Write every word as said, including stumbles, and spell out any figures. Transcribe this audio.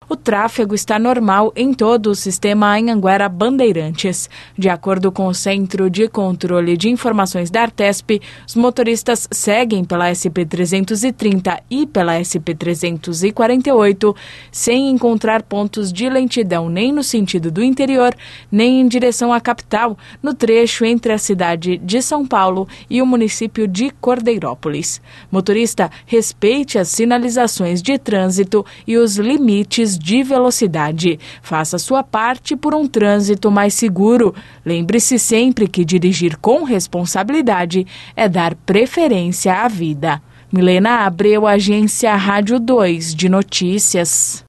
o tráfego está normal em todo o sistema Anhanguera Bandeirantes. De acordo com o Centro de Controle de Informações da Artesp, os motoristas seguem pela S P trezentos e trinta e pela S P trezentos e quarenta e oito sem encontrar pontos de lentidão nem no sentido do interior, nem em direção à capital, no trecho entre a cidade de São Paulo e o município de Cordeirópolis. Motorista, respeite as sinalizações de trânsito e os limites de velocidade. Faça sua parte por um trânsito mais seguro. Lembre-se sempre que dirigir com responsabilidade é dar preferência à vida. Milena Abreu, Agência Rádio dois de Notícias.